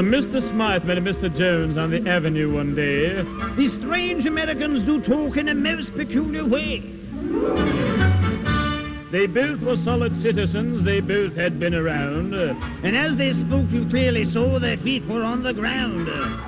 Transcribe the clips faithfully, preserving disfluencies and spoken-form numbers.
A Mister Smythe met a Mister Jones on the avenue one day. These strange Americans do talk in a most peculiar way. They both were solid citizens, they both had been around. And as they spoke, you clearly saw their feet were on the ground.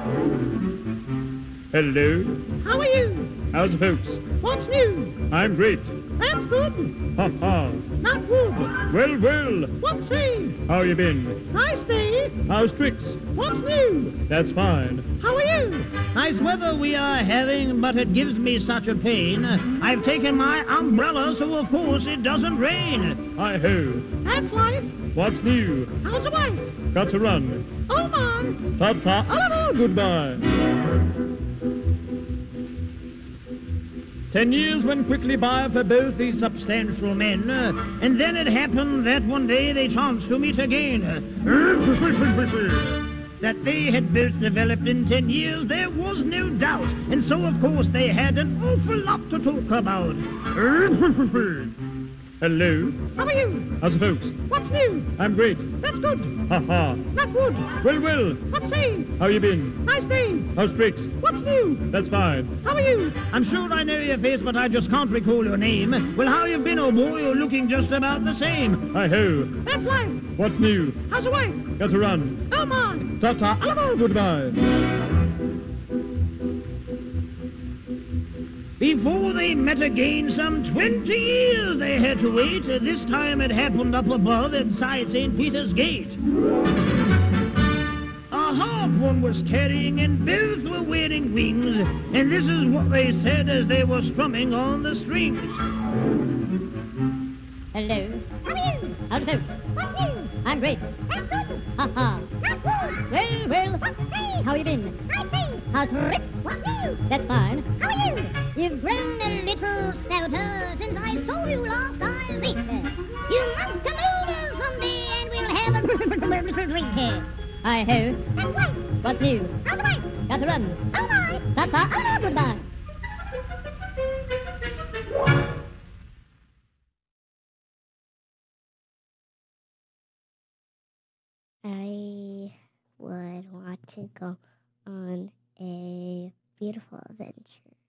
Hello. How are you? How's the folks? What's new? I'm great. That's good. Ha ha. Not good. Well, well. What say? How you been? Nice day. How's tricks? What's new? That's fine. How are you? Nice weather we are having, but it gives me such a pain. I've taken my umbrella, so of course it doesn't rain. Hi-ho. That's life. What's new? How's the wife? Got to run. Oh, my. Ta-ta. Hello. Goodbye. Ten years went quickly by for both these substantial men, uh, and then it happened that one day they chanced to meet again. That they had both developed in ten years, there was no doubt, and so, of course, they had an awful lot to talk about. Hello. How are you? How's the folks? What's new? I'm great. That's good. Ha ha. Not good. Well, well. What say? How you been? Nice day. How's tricks? What's new? That's fine. How are you? I'm sure I know your face, but I just can't recall your name. Well, how you been, old boy? You're looking just about the same. Hi-ho. That's life. What's new? How's the wife? Got to run. Oh, my. Ta-ta. Hello. Goodbye. Before they met again, some twenty years they had to wait. This time it happened up above inside Saint Peter's Gate. A harp one was carrying, and both were wearing wings. And this is what they said as they were strumming on the strings. Hello. How are you? How's the folks? What's new? I'm great. That's good. Ha ha. Not good. Well, well. What say? How you been? Nice day. How's tricks? What's new? That's fine. How are you? You've grown a little stouter since I saw you last, I think. You must come over someday and we'll have a little drink here. Hi-ho. That's right. What's new? How's the wife? Got to run. Oh, my. Ta-ta. Oh, no, goodbye. I would want to go on a beautiful adventure.